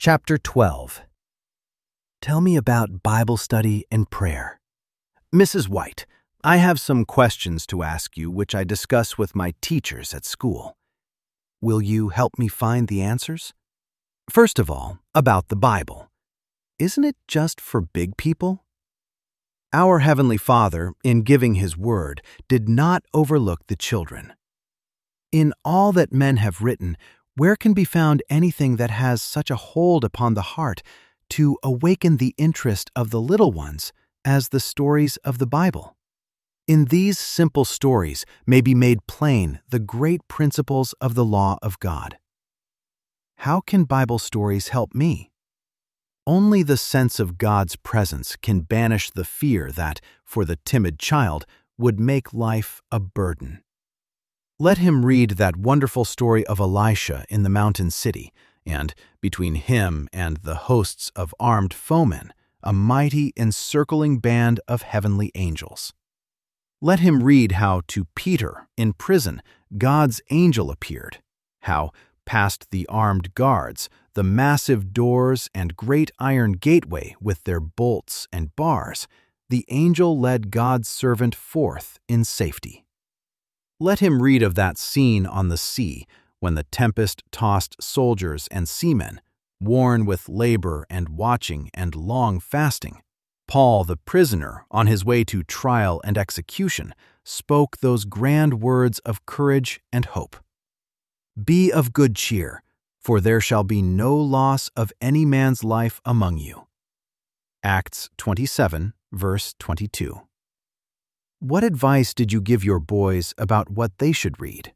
Chapter 12. Tell me about Bible study and prayer. Mrs. White, I have some questions to ask you which I discuss with my teachers at school. Will you help me find the answers? First of all, about the Bible. Isn't it just for big people? Our Heavenly Father, in giving His Word, did not overlook the children. In all that men have written, where can be found anything that has such a hold upon the heart to awaken the interest of the little ones as the stories of the Bible? In these simple stories may be made plain the great principles of the law of God. How can Bible stories help me? Only the sense of God's presence can banish the fear that, for the timid child, would make life a burden. Let him read that wonderful story of Elisha in the mountain city, and, between him and the hosts of armed foemen, a mighty encircling band of heavenly angels. Let him read how to Peter, in prison, God's angel appeared, how, past the armed guards, the massive doors and great iron gateway with their bolts and bars, the angel led God's servant forth in safety. Let him read of that scene on the sea when the tempest-tossed soldiers and seamen, worn with labor and watching and long fasting, Paul the prisoner on his way to trial and execution, spoke those grand words of courage and hope. Be of good cheer, for there shall be no loss of any man's life among you. Acts 27, verse 22. What advice did you give your boys about what they should read?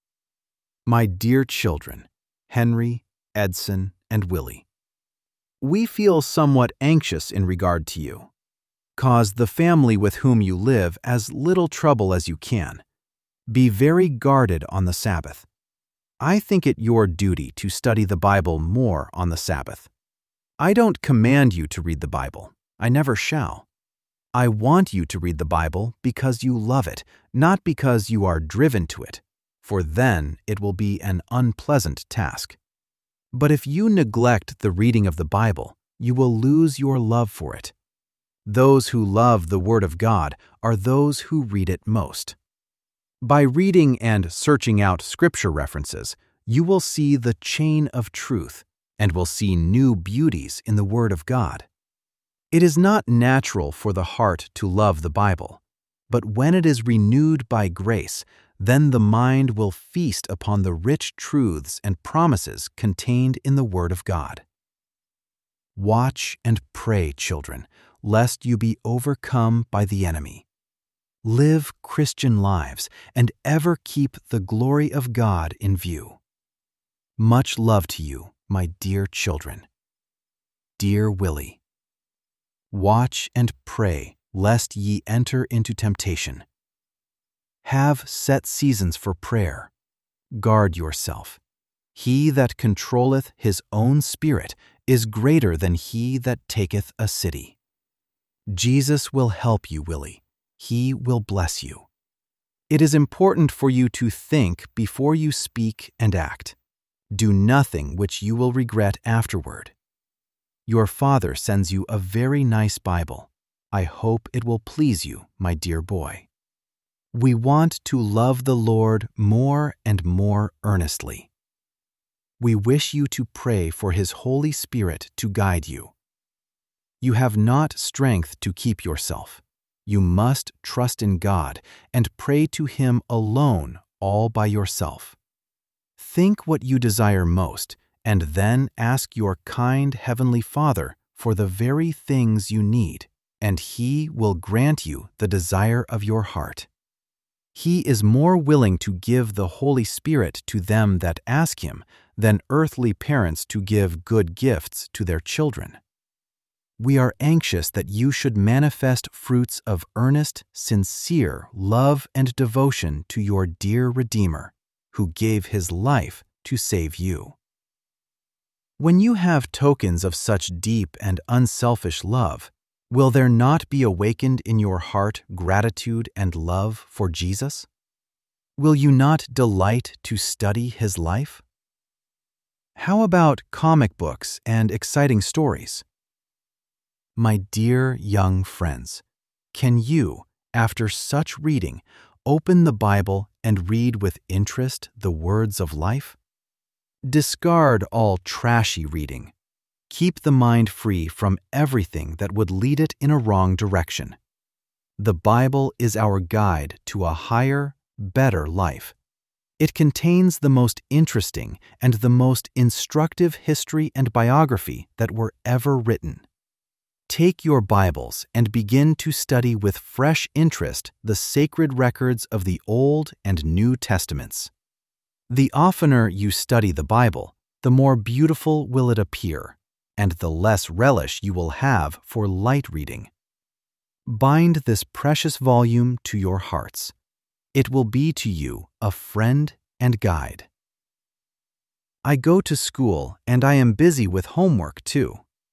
My dear children, Henry, Edson, and Willie, we feel somewhat anxious in regard to you. Cause the family with whom you live as little trouble as you can. Be very guarded on the Sabbath. I think it your duty to study the Bible more on the Sabbath. I don't command you to read the Bible. I never shall. I want you to read the Bible because you love it, not because you are driven to it, for then it will be an unpleasant task. But if you neglect the reading of the Bible, you will lose your love for it. Those who love the Word of God are those who read it most. By reading and searching out Scripture references, you will see the chain of truth and will see new beauties in the Word of God. It is not natural for the heart to love the Bible, but when it is renewed by grace, then the mind will feast upon the rich truths and promises contained in the Word of God. Watch and pray, children, lest you be overcome by the enemy. Live Christian lives and ever keep the glory of God in view. Much love to you, my dear children. Dear Willie, watch and pray lest ye enter into temptation. Have set seasons for prayer. Guard yourself. He that controlleth his own spirit is greater than he that taketh a city. Jesus will help you, Willie. He will bless you. It is important for you to think before you speak and act. Do nothing which you will regret afterward. Your father sends you a very nice Bible. I hope it will please you, my dear boy. We want to love the Lord more and more earnestly. We wish you to pray for His Holy Spirit to guide you. You have not strength to keep yourself. You must trust in God and pray to Him alone all by yourself. Think what you desire most, and then ask your kind Heavenly Father for the very things you need, and He will grant you the desire of your heart. He is more willing to give the Holy Spirit to them that ask Him than earthly parents to give good gifts to their children. We are anxious that you should manifest fruits of earnest, sincere love and devotion to your dear Redeemer, who gave His life to save you. When you have tokens of such deep and unselfish love, will there not be awakened in your heart gratitude and love for Jesus? Will you not delight to study His life? How about comic books and exciting stories? My dear young friends, can you, after such reading, open the Bible and read with interest the words of life? Discard all trashy reading. Keep the mind free from everything that would lead it in a wrong direction. The Bible is our guide to a higher, better life. It contains the most interesting and the most instructive history and biography that were ever written. Take your Bibles and begin to study with fresh interest the sacred records of the Old and New Testaments. The oftener you study the Bible, the more beautiful will it appear, and the less relish you will have for light reading. Bind this precious volume to your hearts. It will be to you a friend and guide. I go to school and I am busy with homework too.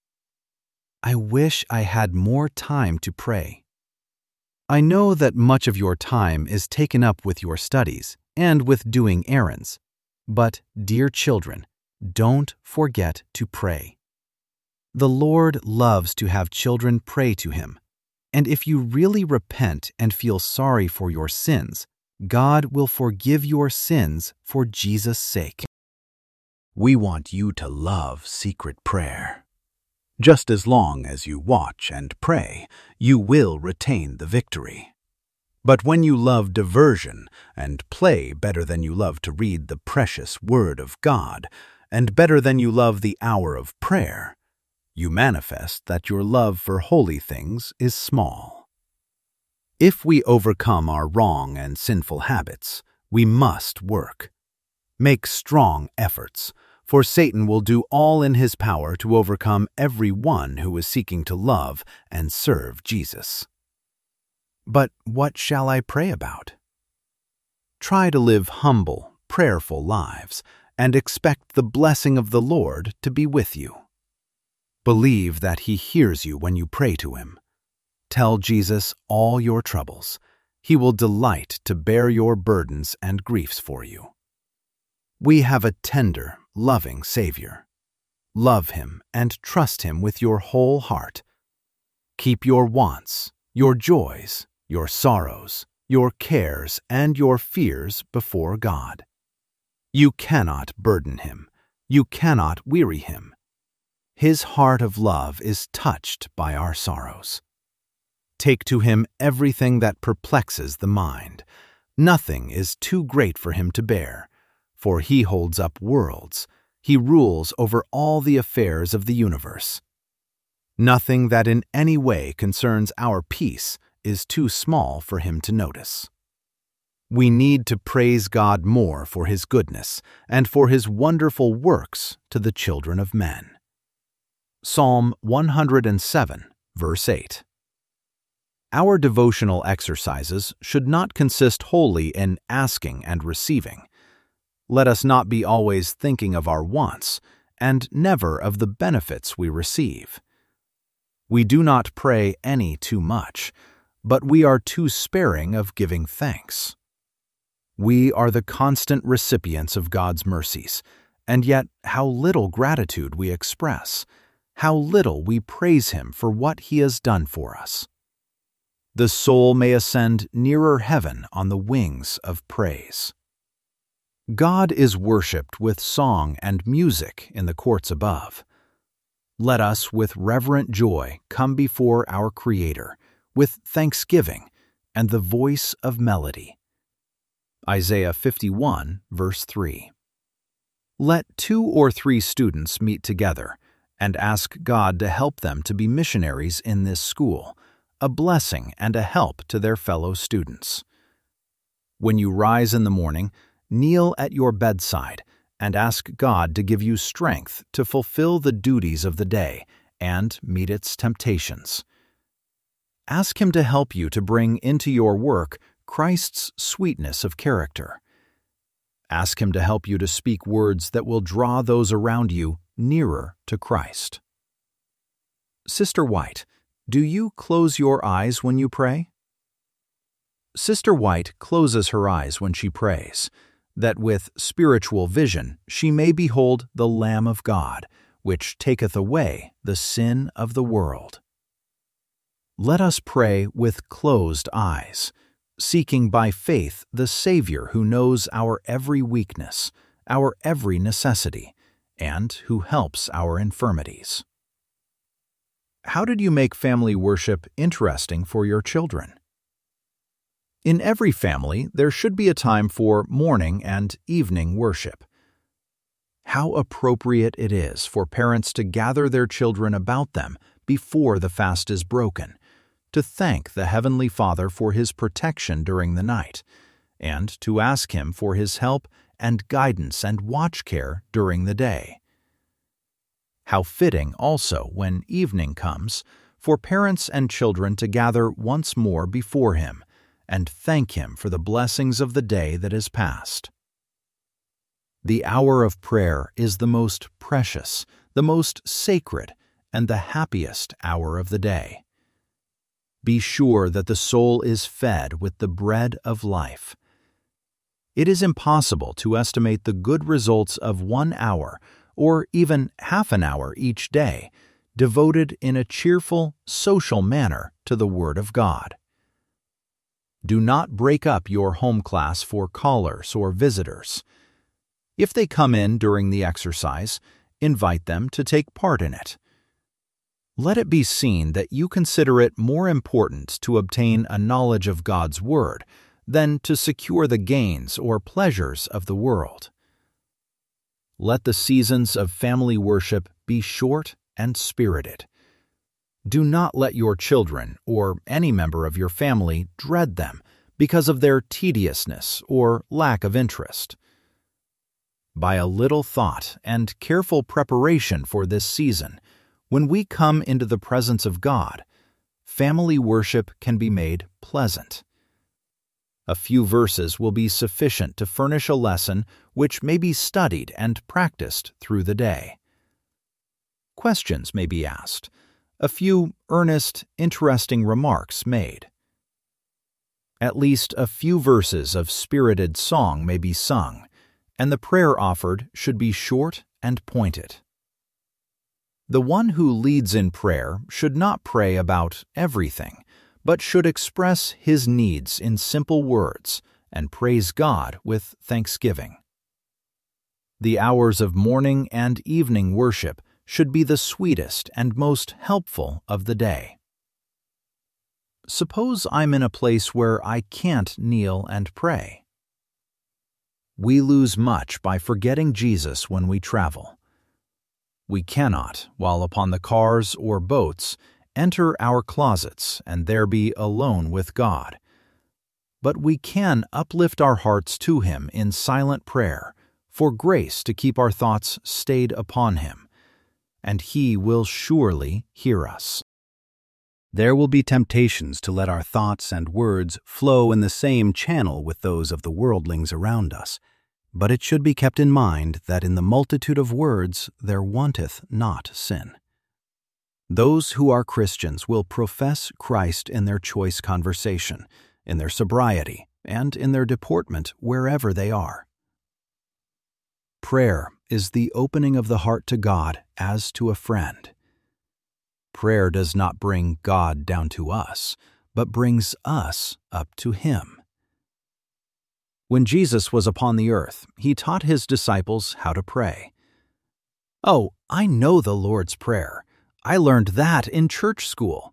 I wish I had more time to pray. I know that much of your time is taken up with your studies and with doing errands, but, dear children, don't forget to pray. The Lord loves to have children pray to Him, and if you really repent and feel sorry for your sins, God will forgive your sins for Jesus' sake. We want you to love secret prayer. Just as long as you watch and pray, you will retain the victory. But when you love diversion and play better than you love to read the precious Word of God, and better than you love the hour of prayer, you manifest that your love for holy things is small. If we overcome our wrong and sinful habits, we must work. Make strong efforts, for Satan will do all in his power to overcome every one who is seeking to love and serve Jesus. But what shall I pray about? Try to live humble, prayerful lives and expect the blessing of the Lord to be with you. Believe that He hears you when you pray to Him. Tell Jesus all your troubles. He will delight to bear your burdens and griefs for you. We have a tender, loving Savior. Love Him and trust Him with your whole heart. Keep your wants, your joys, your sorrows, your cares, and your fears before God. You cannot burden Him. You cannot weary Him. His heart of love is touched by our sorrows. Take to Him everything that perplexes the mind. Nothing is too great for Him to bear, for He holds up worlds. He rules over all the affairs of the universe. Nothing that in any way concerns our peace is too small for Him to notice. We need to praise God more for His goodness and for His wonderful works to the children of men. Psalm 107, verse 8. Our devotional exercises should not consist wholly in asking and receiving. Let us not be always thinking of our wants and never of the benefits we receive. We do not pray any too much, but we are too sparing of giving thanks. We are the constant recipients of God's mercies, and yet how little gratitude we express, how little we praise Him for what He has done for us. The soul may ascend nearer heaven on the wings of praise. God is worshipped with song and music in the courts above. Let us with reverent joy come before our Creator, with thanksgiving and the voice of melody. Isaiah 51, verse 3. Let 2 or 3 students meet together and ask God to help them to be missionaries in this school, a blessing and a help to their fellow students. When you rise in the morning, kneel at your bedside and ask God to give you strength to fulfill the duties of the day and meet its temptations. Ask Him to help you to bring into your work Christ's sweetness of character. Ask Him to help you to speak words that will draw those around you nearer to Christ. Sister White, do you close your eyes when you pray? Sister White closes her eyes when she prays. that with spiritual vision she may behold the Lamb of God, which taketh away the sin of the world. Let us pray with closed eyes, seeking by faith the Savior who knows our every weakness, our every necessity, and who helps our infirmities. How did you make family worship interesting for your children? In every family, there should be a time for morning and evening worship. How appropriate it is for parents to gather their children about them before the fast is broken, to thank the Heavenly Father for His protection during the night, and to ask Him for His help and guidance and watch care during the day. How fitting also, when evening comes, for parents and children to gather once more before Him and thank Him for the blessings of the day that is past. The hour of prayer is the most precious, the most sacred, and the happiest hour of the day. Be sure that the soul is fed with the bread of life. It is impossible to estimate the good results of 1 hour or even half an hour each day devoted in a cheerful, social manner to the Word of God. Do not break up your home class for callers or visitors. If they come in during the exercise, invite them to take part in it. Let it be seen that you consider it more important to obtain a knowledge of God's Word than to secure the gains or pleasures of the world. Let the seasons of family worship be short and spirited. Do not let your children or any member of your family dread them because of their tediousness or lack of interest. By a little thought and careful preparation for this season, when we come into the presence of God, family worship can be made pleasant. A few verses will be sufficient to furnish a lesson which may be studied and practiced through the day. Questions may be asked, a few earnest, interesting remarks made. At least a few verses of spirited song may be sung, and the prayer offered should be short and pointed. The one who leads in prayer should not pray about everything, but should express his needs in simple words and praise God with thanksgiving. The hours of morning and evening worship should be the sweetest and most helpful of the day. Suppose I'm in a place where I can't kneel and pray. We lose much by forgetting Jesus when we travel. We cannot, while upon the cars or boats, enter our closets and there be alone with God. But we can uplift our hearts to Him in silent prayer for grace to keep our thoughts stayed upon Him, and He will surely hear us. There will be temptations to let our thoughts and words flow in the same channel with those of the worldlings around us, but it should be kept in mind that in the multitude of words there wanteth not sin. Those who are Christians will profess Christ in their choice conversation, in their sobriety, and in their deportment wherever they are. Prayer is the opening of the heart to God as to a friend. Prayer does not bring God down to us, but brings us up to Him. When Jesus was upon the earth, He taught His disciples how to pray. "Oh, I know the Lord's Prayer. I learned that in church school."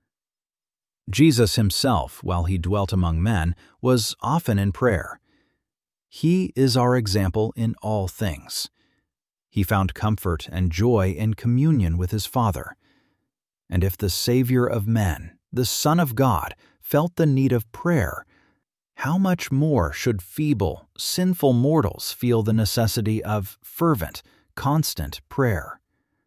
Jesus Himself, while He dwelt among men, was often in prayer. He is our example in all things. He found comfort and joy in communion with His Father. And if the Savior of men, the Son of God, felt the need of prayer, how much more should feeble, sinful mortals feel the necessity of fervent, constant prayer?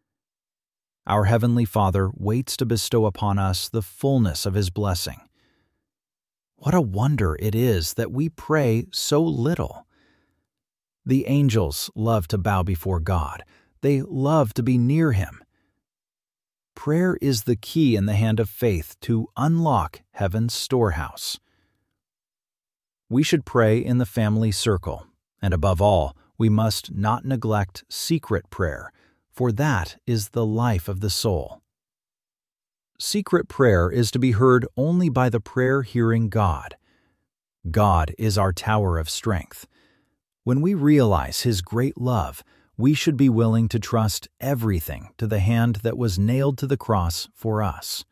Our Heavenly Father waits to bestow upon us the fullness of His blessing. What a wonder it is that we pray so little. The angels love to bow before God. They love to be near Him. Prayer is the key in the hand of faith to unlock heaven's storehouse. We should pray in the family circle, And above all, we must not neglect secret prayer, for that is the life of the soul. Secret prayer is to be heard only by the prayer-hearing God. God is our tower of strength. When we realize His great love, we should be willing to trust everything to the hand that was nailed to the cross for us.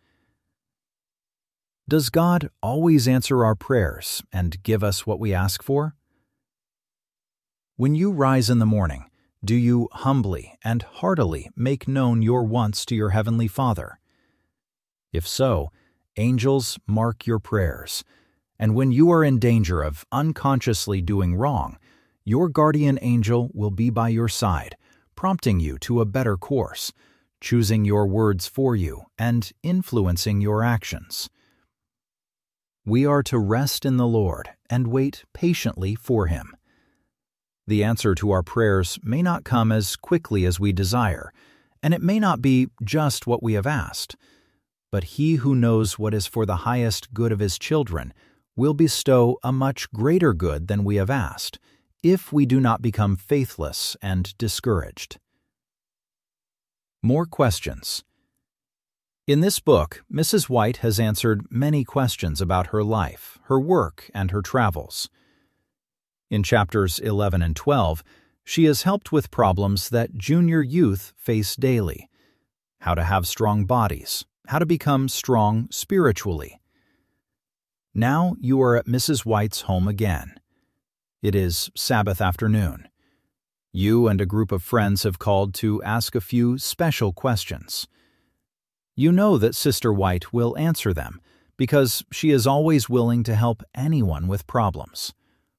Does God always answer our prayers and give us what we ask for? When you rise in the morning, do you humbly and heartily make known your wants to your Heavenly Father? If so, angels mark your prayers, and when you are in danger of unconsciously doing wrong, your guardian angel will be by your side, prompting you to a better course, choosing your words for you, and influencing your actions. We are to rest in the Lord and wait patiently for Him. The answer to our prayers may not come as quickly as we desire, and it may not be just what we have asked. But He who knows what is for the highest good of His children will bestow a much greater good than we have asked, if we do not become faithless and discouraged. More questions. In this book, Mrs. White has answered many questions about her life, her work, and her travels. In chapters 11 and 12, she has helped with problems that junior youth face daily: how to have strong bodies, how to become strong spiritually. Now you are at Mrs. White's home again. It is Sabbath afternoon. You and a group of friends have called to ask a few special questions. You know that Sister White will answer them because she is always willing to help anyone with problems.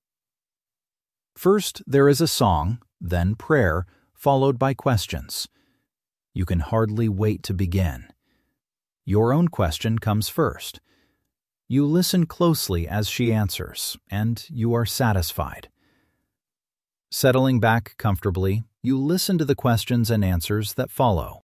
First, there is a song, then prayer, followed by questions. You can hardly wait to begin. Your own question comes first. You listen closely as she answers, and you are satisfied. Settling back comfortably, you listen to the questions and answers that follow.